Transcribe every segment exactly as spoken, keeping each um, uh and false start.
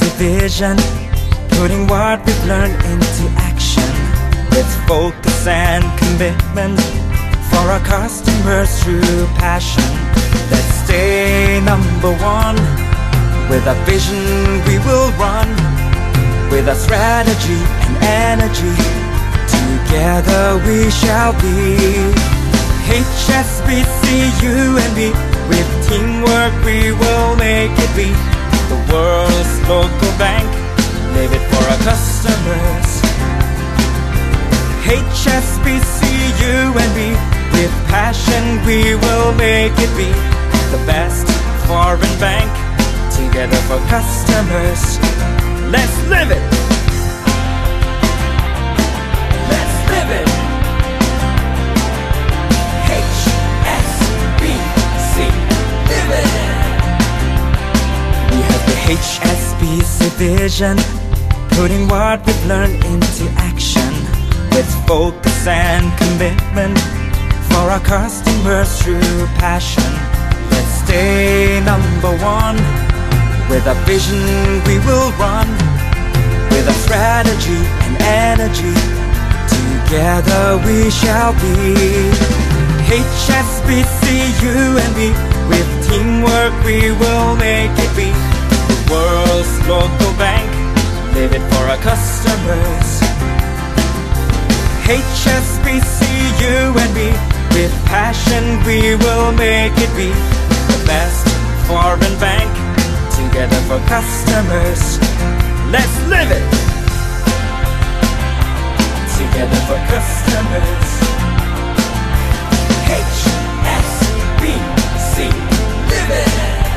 a vision, putting what we've learned into action with focus and commitment for our customers through passion. Let's stay number one. With a vision we will run, with a strategy and energy, together we shall be H S B C, you and me. With teamwork we will make it be the world's local bank. Live it for our customers. H S B C, you and me. With passion we will make it be the best foreign bank. Together for customers, let's live it. Let's live it. H S B C, live it. We have the H S B C vision, putting what we've learned into action with focus and commitment for our customers through passion. Let's stay number one. With a vision we will run, with a strategy and energy, together we shall be H S B C, you and me. With teamwork we will make it be the world's local bank. Live it for our customers. H S B C, you and me. With passion we will make it be the best foreign bank. Together for customers, let's live it. Together for customers, H S B C, live it.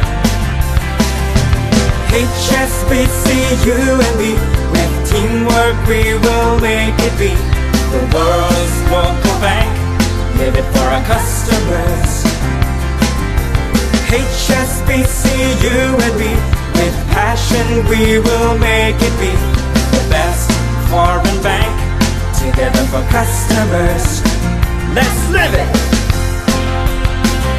H S B C, you and me. With teamwork we will make it be the world's local bank. Live it for our customers. H S B C, you and me. With passion we will make it be the best foreign bank. Together for customers, let's live it.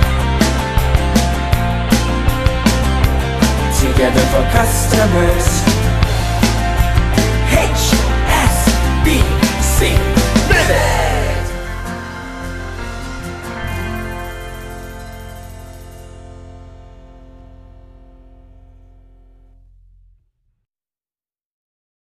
Together for customers.